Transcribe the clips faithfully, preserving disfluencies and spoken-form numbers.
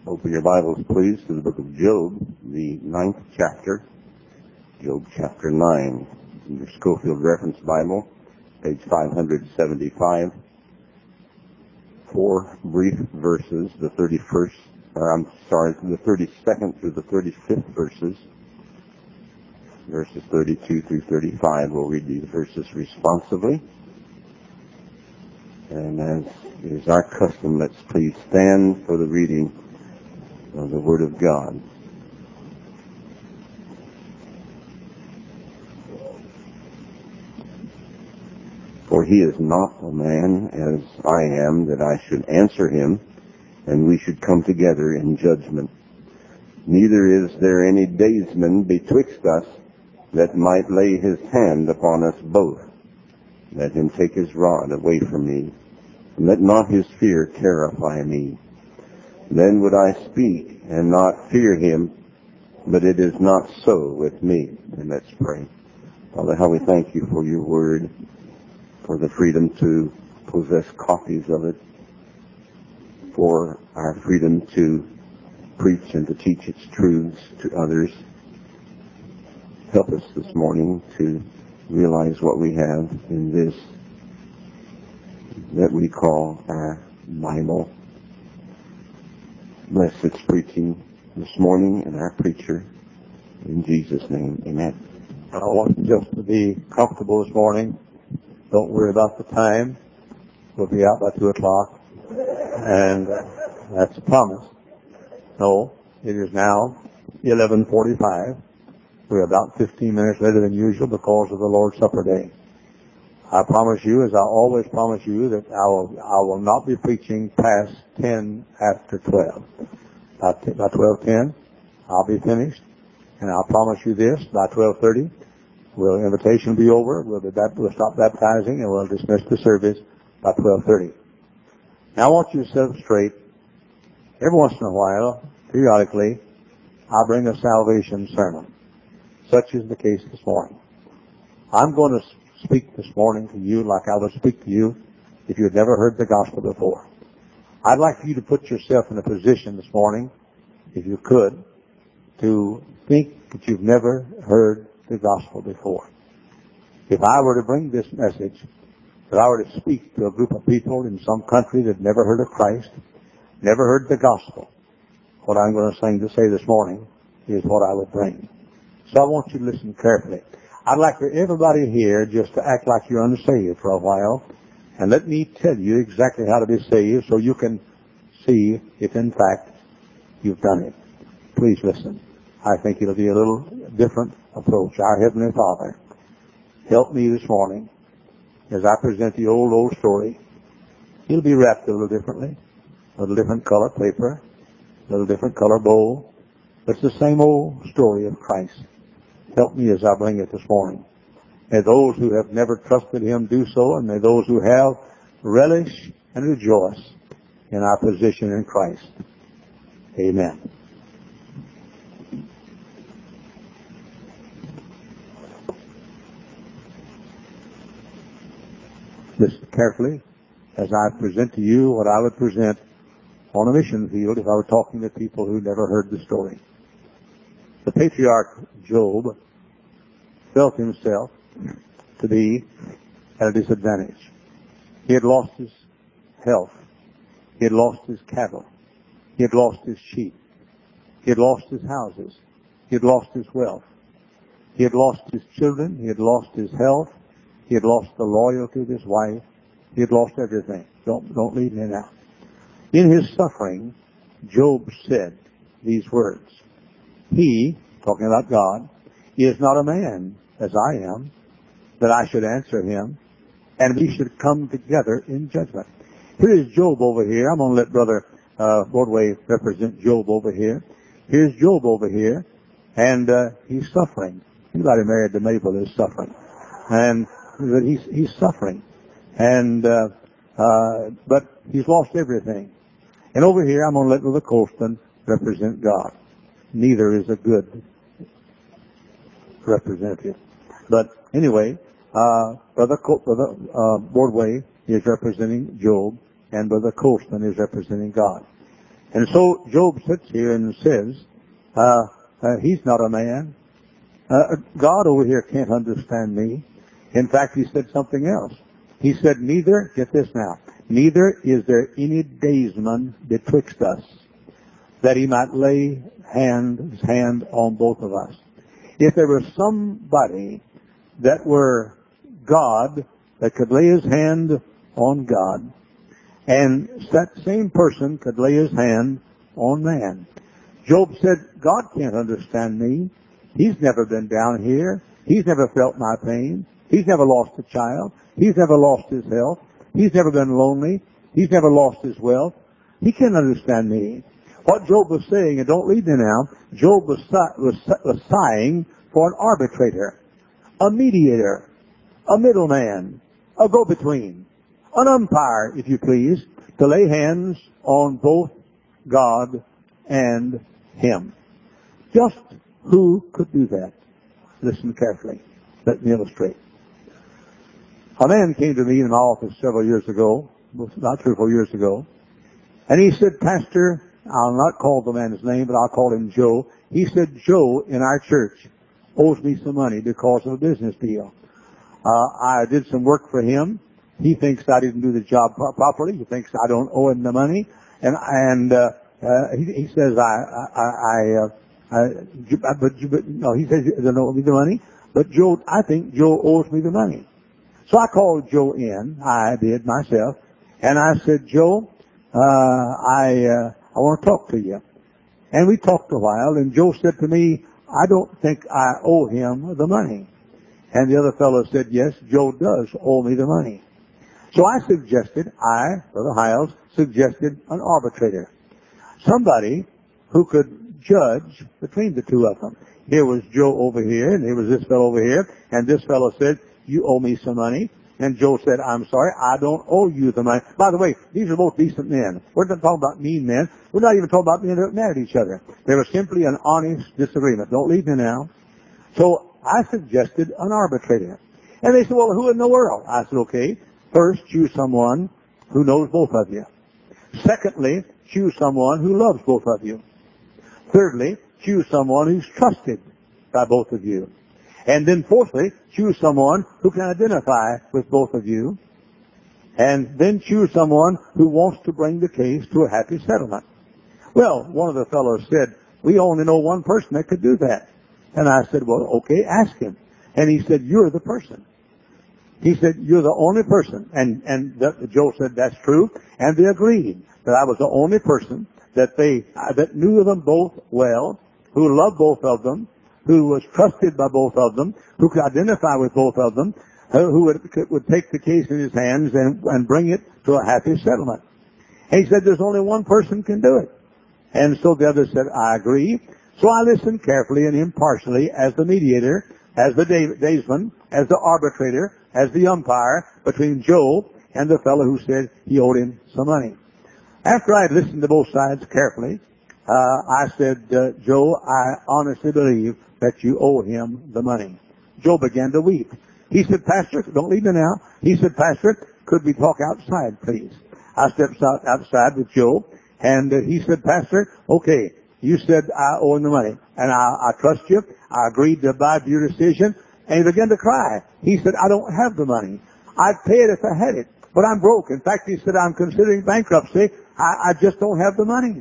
Open your Bibles, please, to the book of Job, the ninth chapter. Job chapter nine. In your Schofield Reference Bible, page five seventy-five. Four brief verses, the thirty-first, or I'm sorry, the thirty-second through the thirty-fifth verses. Verses thirty-two through thirty-five. We'll read these verses responsively. And as is our custom, let's please stand for the reading of the Word of God. For he is not a man as I am, that I should answer him, and we should come together in judgment. Neither is there any daysman betwixt us, that might lay his hand upon us both. Let him take his rod away from me, and let not his fear terrify me. Then would I speak and not fear him, but it is not so with me. And let's pray. Father, how we thank you for your word, for the freedom to possess copies of it, for our freedom to preach and to teach its truths to others. Help us this morning to realize what we have in this that we call our Bible. Bless its preaching this morning and our preacher. In Jesus' name, amen. I want you just to be comfortable this morning. Don't worry about the time. We'll be out by two o'clock. And uh, that's a promise. No, it is now eleven forty-five. We're about fifteen minutes later than usual because of the Lord's Supper Day. I promise you, as I always promise you, that I will, I will not be preaching past ten after twelve. By, by twelve ten, I'll be finished. And I'll promise you this, by twelve thirty, will invitation be over. We'll, be back, we'll stop baptizing and we'll dismiss the service by twelve thirty. Now I want you to sit up straight. Every once in a while, periodically, I bring a salvation sermon. Such is the case this morning. I'm going to speak this morning to you like I would speak to you if you had never heard the gospel before. I'd like for you to put yourself in a position this morning, if you could, to think that you've never heard the gospel before. If I were to bring this message, that I were to speak to a group of people in some country that never heard of Christ, never heard the gospel, what I'm going to sing to say this morning is what I would bring. So I want you to listen carefully. I'd like for everybody here just to act like you're unsaved for a while, and let me tell you exactly how to be saved so you can see if in fact you've done it. Please listen. I think it'll be a little different approach. Our Heavenly Father, help me this morning as I present the old, old story. It'll be wrapped a little differently, a little different color paper, a little different color bowl, but it's the same old story of Christ. Help me as I bring it this morning. May those who have never trusted him do so, and may those who have relish and rejoice in our position in Christ. Amen. Listen carefully as I present to you what I would present on a mission field if I were talking to people who never heard the story. The patriarch Job felt himself to be at a disadvantage. He had lost his health. He had lost his cattle. He had lost his sheep. He had lost his houses. He had lost his wealth. He had lost his children. He had lost his health. He had lost the loyalty of his wife. He had lost everything. Don't, don't leave me now. In his suffering, Job said these words. He, talking about God, is not a man as I am, that I should answer him, and we should come together in judgment. Here is Job over here. I'm going to let Brother uh, Bordway represent Job over here. Here's Job over here, and uh, he's suffering. Anybody married to Mabel is suffering. And but he's, he's suffering. And uh, uh, but he's lost everything. And over here, I'm going to let Brother Colston represent God. Neither is a good representative. But anyway, uh, Brother, Col- Brother uh, Bordway is representing Job, and Brother Colston is representing God. And so Job sits here and says, uh, uh, he's not a man. Uh, God over here can't understand me. In fact, he said something else. He said, neither, get this now, neither is there any daysman betwixt us, that he might lay hand, his hand on both of us. If there was somebody that were God, that could lay his hand on God, and that same person could lay his hand on man. Job said, God can't understand me. He's never been down here. He's never felt my pain. He's never lost a child. He's never lost his health. He's never been lonely. He's never lost his wealth. He can't understand me. What Job was saying, and don't leave me now, Job was, was, was sighing for an arbitrator, a mediator, a middleman, a go-between, an umpire, if you please, to lay hands on both God and him. Just who could do that? Listen carefully. Let me illustrate. A man came to me in my office several years ago, about three or four years ago, and he said, Pastor, I'll not call the man's name, but I'll call him Joe. He said, Joe in our church owes me some money because of a business deal. Uh, I did some work for him. He thinks I didn't do the job pro- properly. He thinks I don't owe him the money. And, and, uh, uh, he, he says, I, I, I, uh, I but, but, no, he says he doesn't owe me the money. But Joe, I think Joe owes me the money. So I called Joe in. I did myself. And I said, Joe, uh, I, uh, I want to talk to you. And we talked a while, and Joe said to me, I don't think I owe him the money. And the other fellow said, yes, Joe does owe me the money. So I suggested, I, Brother Hiles, suggested an arbitrator. Somebody who could judge between the two of them. Here was Joe over here, and here was this fellow over here, and this fellow said, you owe me some money. And Joe said, I'm sorry, I don't owe you the money. By the way, these are both decent men. We're not talking about mean men. We're not even talking about men that mad at each other. They were simply an honest disagreement. Don't leave me now. So I suggested an arbitrator. And they said, well, who in the world? I said, okay, first choose someone who knows both of you. Secondly, choose someone who loves both of you. Thirdly, choose someone who's trusted by both of you. And then fourthly, choose someone who can identify with both of you. And then choose someone who wants to bring the case to a happy settlement. Well, one of the fellows said, we only know one person that could do that. And I said, well, okay, ask him. And he said, you're the person. He said, you're the only person. And, and the, Joe said, that's true. And they agreed that I was the only person that they, that knew them both well, who loved both of them, who was trusted by both of them, who could identify with both of them, who would, would take the case in his hands and, and bring it to a happy settlement. And he said, there's only one person can do it. And so the other said, I agree. So I listened carefully and impartially as the mediator, as the daysman, as the arbitrator, as the umpire between Joe and the fellow who said he owed him some money. After I had listened to both sides carefully, uh, I said, uh, Joe, I honestly believe that you owe him the money. Joe began to weep. He said, Pastor, don't leave me now. He said, Pastor, could we talk outside, please? I stepped out outside with Joe, and uh, he said, Pastor, okay, you said I owe him the money, and I, I trust you. I agreed to abide by your decision, and he began to cry. He said, I don't have the money. I'd pay it if I had it, but I'm broke. In fact, he said, I'm considering bankruptcy. I, I just don't have the money.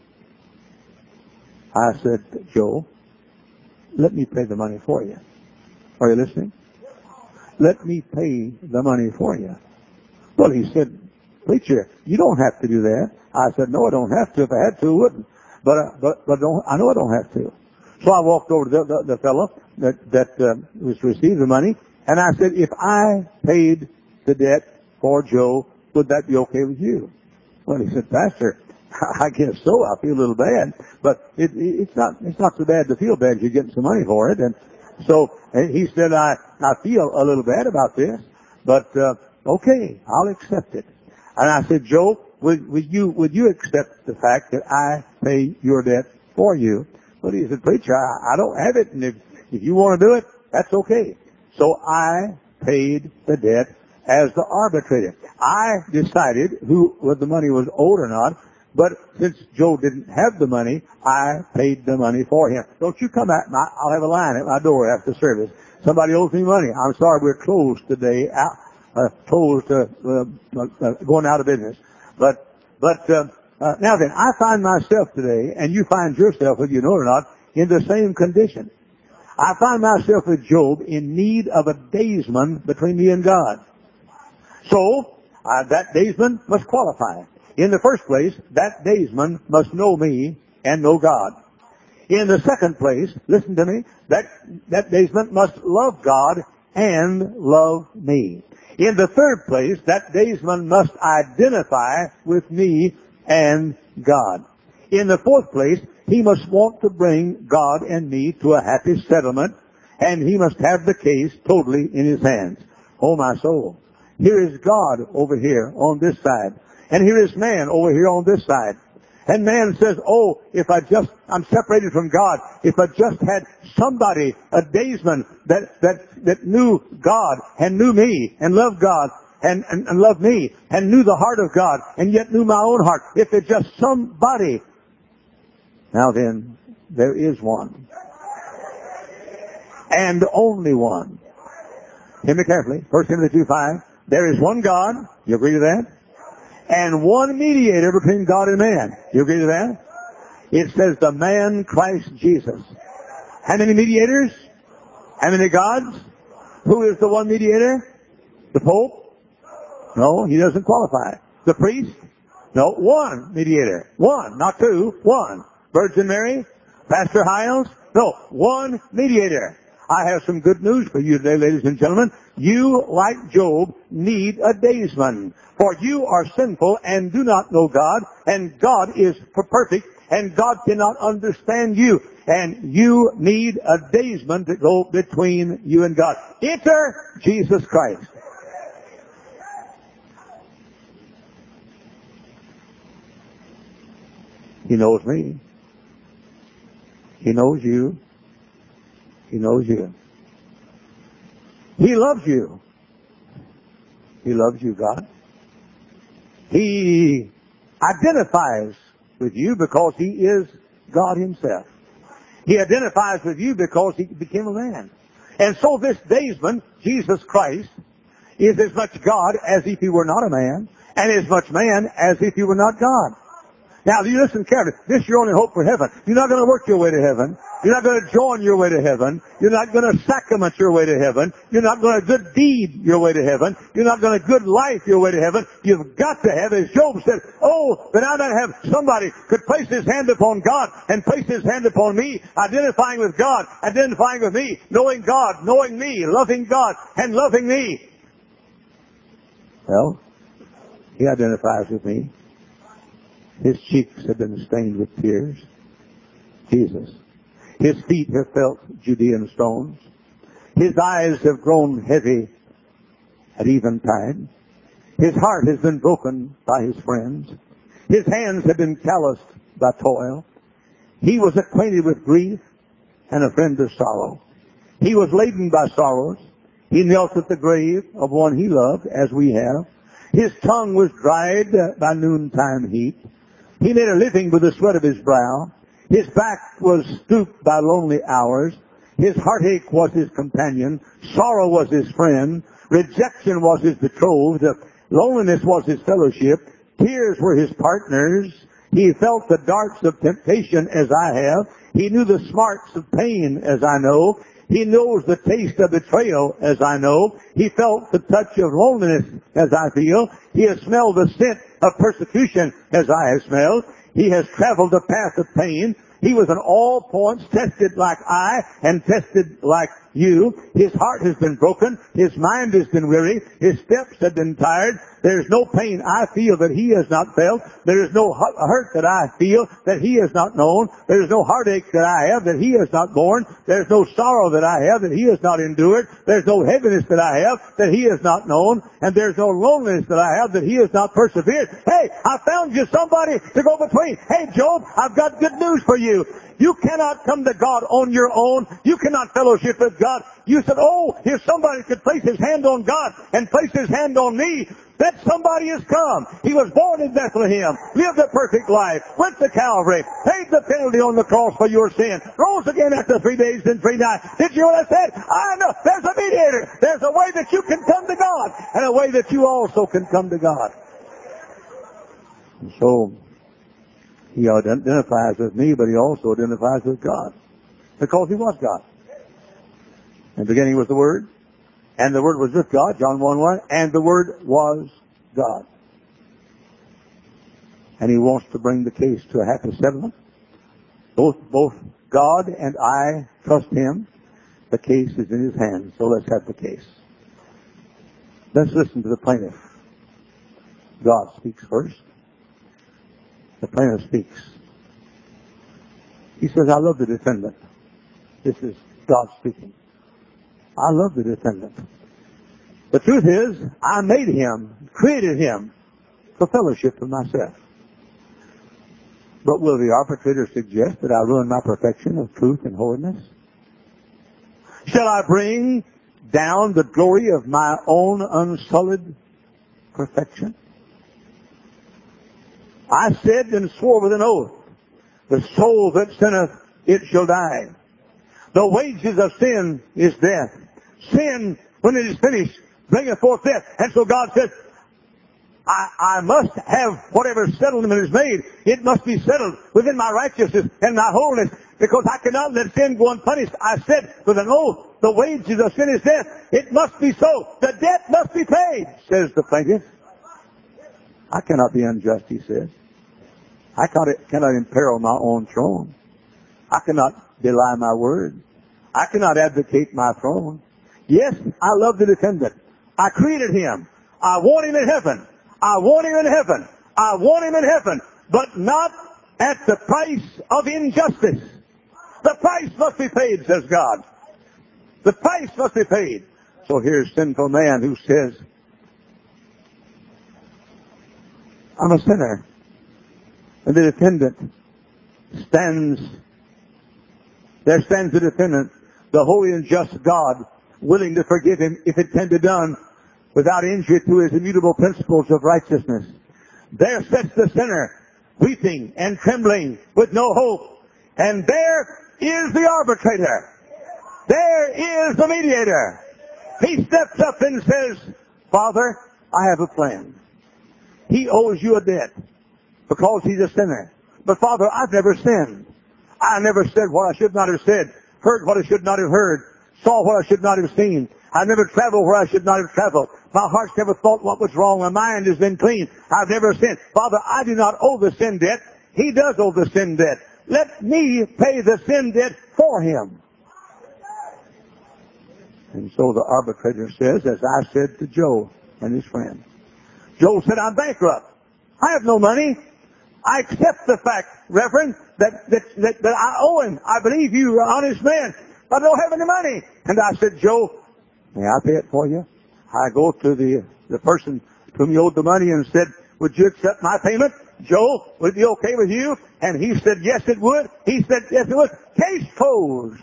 I said, Joe, let me pay the money for you. Are you listening? Let me pay the money for you. Well, he said, preacher, you don't have to do that. I said, no, I don't have to. If I had to, I wouldn't. But, uh, but, but don't, I know I don't have to. So I walked over to the, the, the fellow that, that uh, was received the money, and I said, if I paid the debt for Joe, would that be okay with you? Well, he said, Pastor, I guess so. I feel a little bad, but it, it, it's not, it's not so bad to feel bad. You're getting some money for it. And so he said, I, I feel a little bad about this, but, uh, okay, I'll accept it. And I said, Joe, would, would you, would you accept the fact that I pay your debt for you? Well, he said, preacher, I, I don't have it. And if, if you want to do it, that's okay. So I paid the debt as the arbitrator. I decided who, whether the money was owed or not, But since Joe didn't have the money, I paid the money for him. Don't you come at me. I'll have a line at my door after service. Somebody owes me money. I'm sorry, we're closed today. Out, uh, closed, uh, uh, uh, going out of business. But, but, uh, uh, now then, I find myself today, and you find yourself, whether you know it or not, in the same condition. I find myself with Job in need of a daysman between me and God. So, uh, that daysman must qualify. In the first place, that daysman must know me and know God. In the second place, listen to me, that, that daysman must love God and love me. In the third place, that daysman must identify with me and God. In the fourth place, he must want to bring God and me to a happy settlement, and he must have the case totally in his hands. Oh, my soul. Here is God over here on this side, and here is man over here on this side. And man says, oh, if I just, I'm separated from God, if I just had somebody, a daysman that, that, that knew God and knew me and loved God and, and, and loved me and knew the heart of God and yet knew my own heart, if it's just somebody. Now then, there is one. And only one. Hear me carefully. First Timothy two five. There is one God. You agree to that? And one mediator between God and man. You agree to that? It says the man Christ Jesus. How many mediators? How many gods? Who is the one mediator? The Pope? No, he doesn't qualify. The priest? No, one mediator. One, not two. One. Virgin Mary? Pastor Hiles? No, one mediator. I have some good news for you today, ladies and gentlemen. You, like Job, need a daysman. For you are sinful and do not know God, and God is perfect, and God cannot understand you. And you need a daysman to go between you and God. Enter Jesus Christ. He knows me. He knows you. He knows you. He loves you. He loves you, God. He identifies with you because he is God himself. He identifies with you because he became a man. And so this daysman, Jesus Christ, is as much God as if he were not a man, and as much man as if he were not God. Now, you listen carefully. This is your only hope for heaven. You're not going to work your way to heaven. You're not going to join your way to heaven. You're not going to sacrament your way to heaven. You're not going to good deed your way to heaven. You're not going to good life your way to heaven. You've got to have, as Job said, oh, that I might have somebody could place his hand upon God and place his hand upon me, identifying with God, identifying with me, knowing God, knowing me, loving God, and loving me. Well, he identifies with me. His cheeks have been stained with tears. Jesus. His feet have felt Judean stones. His eyes have grown heavy at eventide. His heart has been broken by his friends. His hands have been calloused by toil. He was acquainted with grief and a friend of sorrow. He was laden by sorrows. He knelt at the grave of one he loved, as we have. His tongue was dried by noontime heat. He made a living with the sweat of his brow. His back was stooped by lonely hours. His heartache was his companion. Sorrow was his friend. Rejection was his betrothed. Loneliness was his fellowship. Tears were his partners. He felt the darts of temptation as I have. He knew the smarts of pain as I know. He knows the taste of betrayal as I know. He felt the touch of loneliness as I feel. He has smelled the scent of persecution as I have smelled. He has traveled the path of pain. He was in all points tested like I and tested like you. His heart has been broken. His mind has been weary. His steps have been tired. There is no pain I feel that he has not felt. There is no hurt that I feel that he has not known. There is no heartache that I have that he has not borne. There is no sorrow that I have that he has not endured. There is no heaviness that I have that he has not known. And there is no loneliness that I have that he has not persevered. Hey, I found you somebody to go between. Hey, Job, I've got good news for you. You cannot come to God on your own. You cannot fellowship with God. You said, oh, if somebody could place his hand on God and place his hand on me, that somebody has come. He was born in Bethlehem, lived a perfect life, went to Calvary, paid the penalty on the cross for your sin, rose again after three days and three nights. Did you know what I said? I know. There's a mediator. There's a way that you can come to God, and a way that you also can come to God. And so, he identifies with me, but he also identifies with God, because he was God. In the beginning was the Word, and the Word was with God, John one one, and the Word was God. And he wants to bring the case to a happy settlement. Both, both God and I trust him. The case is in his hands, so let's have the case. Let's listen to the plaintiff. God speaks first. The plaintiff speaks. He says, I love the defendant. This is God speaking. I love the defendant. The truth is, I made him, created him for fellowship with myself. But will the arbitrator suggest that I ruin my perfection of truth and holiness? Shall I bring down the glory of my own unsullied perfection? I said and swore with an oath, the soul that sinneth, it shall die. The wages of sin is death. Sin, when it is finished, bringeth forth death. And so God says, I, I must have whatever settlement is made. It must be settled within my righteousness and my holiness, because I cannot let sin go unpunished. I said with an oath, the wages of sin is death. It must be so. The debt must be paid, says the plaintiff. I cannot be unjust, he says. I cannot, cannot imperil my own throne. I cannot belie my word. I cannot advocate my throne. Yes, I love the defendant. I created him. I want him in heaven. I want him in heaven. I want him in heaven. But not at the price of injustice. The price must be paid, says God. The price must be paid. So here's sinful man who says, I'm a sinner. And the defendant stands, there stands the defendant, the holy and just God, willing to forgive him if it can be done without injury to his immutable principles of righteousness. There sits the sinner, weeping and trembling with no hope. And there is the arbitrator. There is the mediator. He steps up and says, Father, I have a plan. He owes you a debt because he's a sinner. But Father, I've never sinned. I never said what I should not have said, heard what I should not have heard, saw what I should not have seen. I never traveled where I should not have traveled. My heart's never thought what was wrong. My mind has been clean. I've never sinned. Father, I do not owe the sin debt. He does owe the sin debt. Let me pay the sin debt for him. And so the arbitrator says, as I said to Joe and his friend. Joe said, I'm bankrupt. I have no money. I accept the fact, Reverend, that, that, that, that I owe him. I believe you are an honest man. I don't have any money. And I said, Joe, may I pay it for you? I go to the, the person to whom you owed the money and said, would you accept my payment? Joe, would it be okay with you? And he said, yes, it would. He said, yes, it would. Case closed.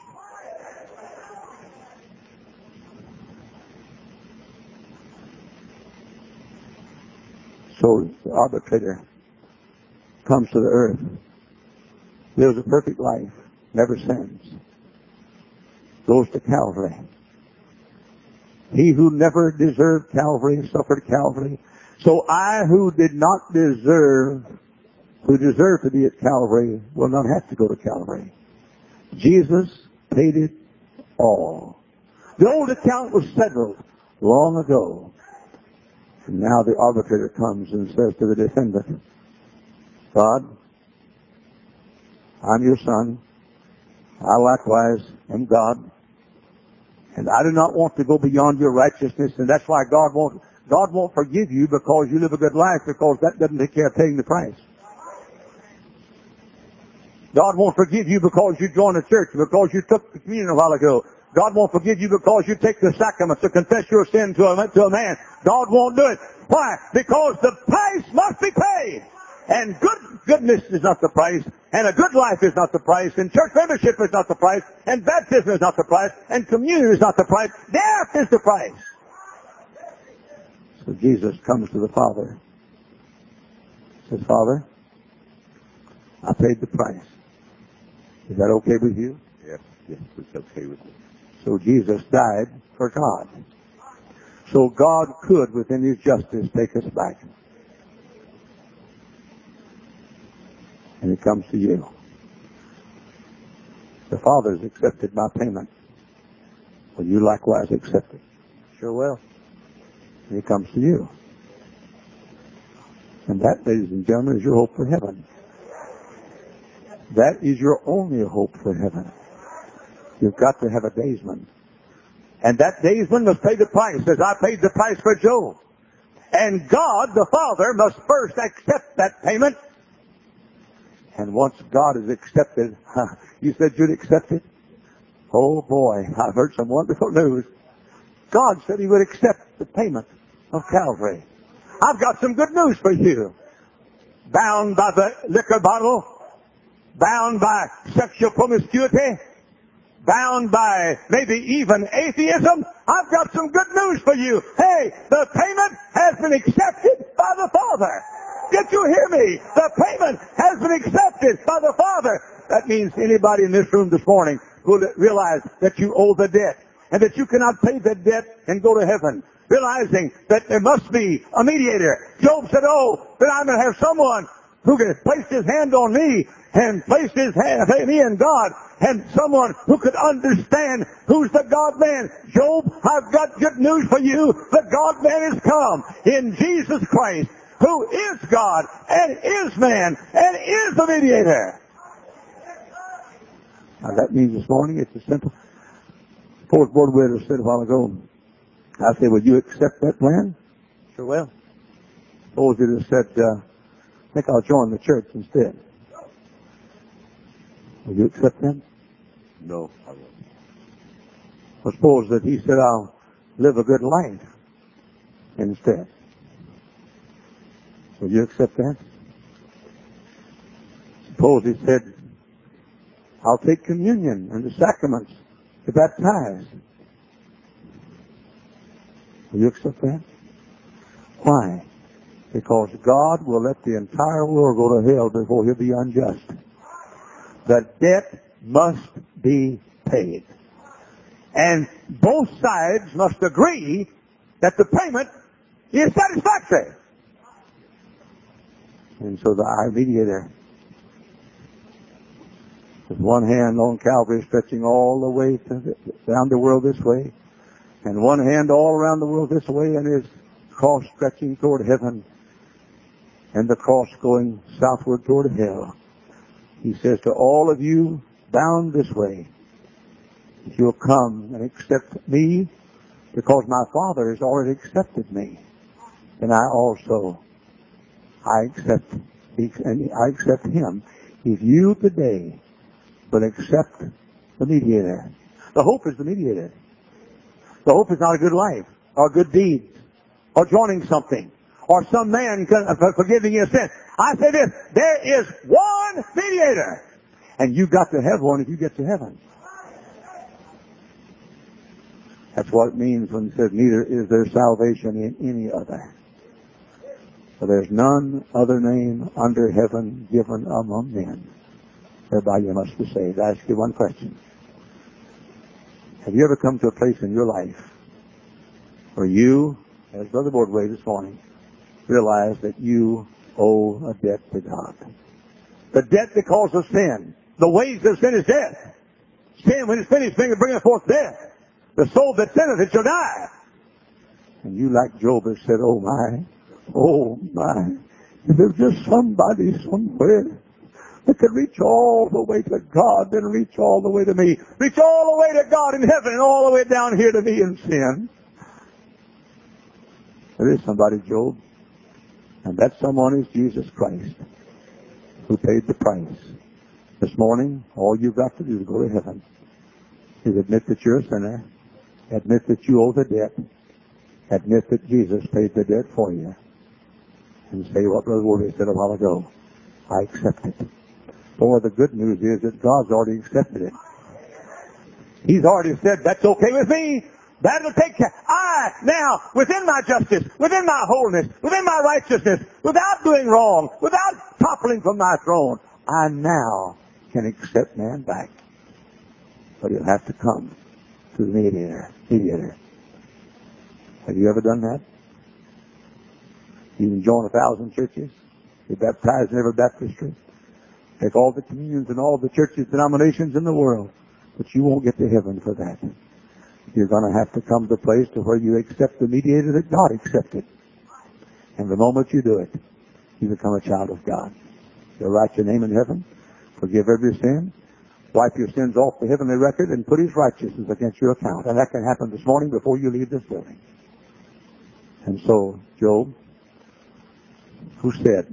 So the arbitrator comes to the earth, lives a perfect life, never sins, goes to Calvary. He who never deserved Calvary suffered Calvary. So I who did not deserve, who deserved to be at Calvary, will not have to go to Calvary. Jesus paid it all. The old account was settled long ago. And now the arbitrator comes and says to the defendant, God, I'm your son. I likewise am God. And I do not want to go beyond your righteousness, and that's why God won't, God won't forgive you because you live a good life, because that doesn't take care of paying the price. God won't forgive you because you joined a church, because you took the communion a while ago. God won't forgive you because you take the sacrament to confess your sin to a, to a man. God won't do it. Why? Because the price must be paid. And good goodness is not the price, and a good life is not the price, and church membership is not the price, and baptism is not the price, and communion is not the price. Death is the price. So Jesus comes to the Father. Says, Father, I paid the price. Is that okay with you? Yes, yes, it's okay with me. So Jesus died for God. So God could, within his justice, take us back. And it comes to you. The Father's accepted my payment. Will you likewise accept it? Sure will. And it comes to you. And that, ladies and gentlemen, is your hope for heaven. That is your only hope for heaven. You've got to have a daysman. And that daysman must pay the price, as I paid the price for Job. And God, the Father, must first accept that payment. And once God is accepted, you said you'd accept it? Oh boy, I've heard some wonderful news. God said he would accept the payment of Calvary. I've got some good news for you. Bound by the liquor bottle, bound by sexual promiscuity, bound by maybe even atheism, I've got some good news for you. Hey, the payment has been accepted by the Father. Did you hear me? The payment has been accepted by the Father. That means anybody in this room this morning will realize that you owe the debt and that you cannot pay the debt and go to heaven, realizing that there must be a mediator. Job said, oh, that I may have someone who can place his hand on me and place his hand, me and God, and someone who could understand who's the God-man. Job, I've got good news for you. The God-man has come in Jesus Christ, who is God and is man and is the mediator. Now that means this morning it's a simple. Fourth board widow said a while ago, I said, will you accept that plan? Sure will. Suppose it has said, uh, I think I'll join the church instead. Will you accept that? No, I won't. I suppose that he said, I'll live a good life instead. Will you accept that? Suppose he said, I'll take communion and the sacraments to baptize. Will you accept that? Why? Because God will let the entire world go to hell before he'll be unjust. The debt must be paid. And both sides must agree that the payment is satisfactory. And so the our mediator, with one hand on Calvary stretching all the way to the, around the world this way, and one hand all around the world this way, and his cross stretching toward heaven, and the cross going southward toward hell. He says to all of you bound this way, if you'll come and accept me, because my Father has already accepted me, and I also, I accept, and I accept him. If you today will accept the mediator, the hope is the mediator. The hope is not a good life, or good deeds, or joining something, or some man forgiving your sin. I say this, there is one mediator, and you've got to have one if you get to heaven. That's what it means when it says, neither is there salvation in any other. For there's none other name under heaven given among men whereby you must be saved. I ask you one question. Have you ever come to a place in your life where you, as Brother Bordway this morning, realize that you owe a debt to God? The debt because of sin. The wage of sin is death. Sin, when it's finished, bringeth forth death. The soul that sinneth, it shall die. And you, like Job, have said, oh my, oh my, if there's just somebody somewhere that could reach all the way to God, then reach all the way to me. Reach all the way to God in heaven and all the way down here to me in sin. There is somebody, Job, and that someone is Jesus Christ, who paid the price. This morning, all you've got to do to go to heaven is admit that you're a sinner, admit that you owe the debt, admit that Jesus paid the debt for you, and say what Brother Worley said a while ago, I accept it. Boy, the good news is that God's already accepted it. He's already said, that's okay with me. That'll take care. I, now, within my justice, within my holiness, within my righteousness, without doing wrong, without toppling from my throne, I now can accept man back. But he'll have to come to the mediator. mediator. Have you ever done that? You can join a thousand churches. Be baptized in every baptistry. Take all the communions and all the churches, denominations in the world. But you won't get to heaven for that. You're going to have to come to a place to where you accept the mediator that God accepted. And the moment you do it, you become a child of God. He'll write your name in heaven, forgive every sin, wipe your sins off the heavenly record, and put his righteousness against your account. And that can happen this morning before you leave this building. And so, Job, who said,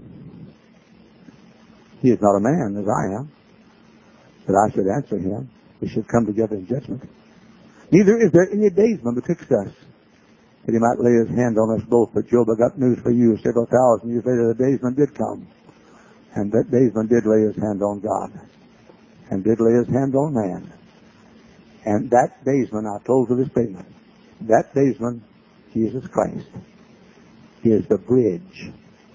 he is not a man as I am, that I should answer him. We should come together in judgment. Neither is there any daysman betwixt us, that he might lay his hand on us both. But Job, I got news for you. Several thousand years later, the daysman did come. And that daysman did lay his hand on God. And did lay his hand on man. And that daysman, I told you this statement, that daysman, Jesus Christ, is the bridge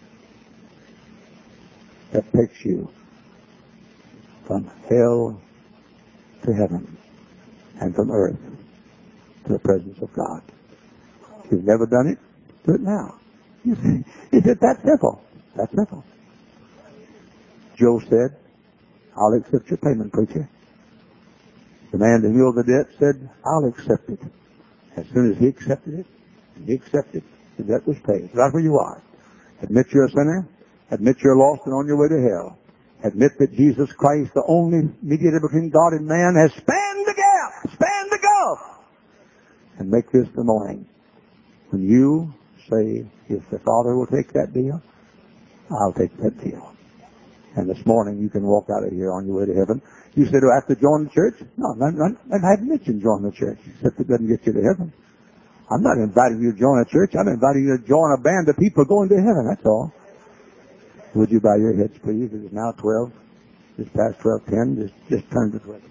that takes you from hell to heaven and from earth to the presence of God. If you've never done it, do it now. You say, is it that simple? That's simple. Joe said, I'll accept your payment, preacher. The man that healed the debt said, I'll accept it. As soon as he accepted it, he accepted, the debt was paid. Right where you are. Admit you're a sinner. Admit you're lost and on your way to hell. Admit that Jesus Christ, the only mediator between God and man, has spanned the gap, spanned the gulf. And make this the morning when you say, if the Father will take that deal, I'll take that deal. And this morning you can walk out of here on your way to heaven. You said, do I have to join the church? No, I haven't mentioned join the church, except it doesn't get you to heaven. I'm not inviting you to join a church. I'm inviting you to join a band of people going to heaven, that's all. Would you bow your heads, please? It is now twelve. Just past twelve ten. Just, just turn to twelve.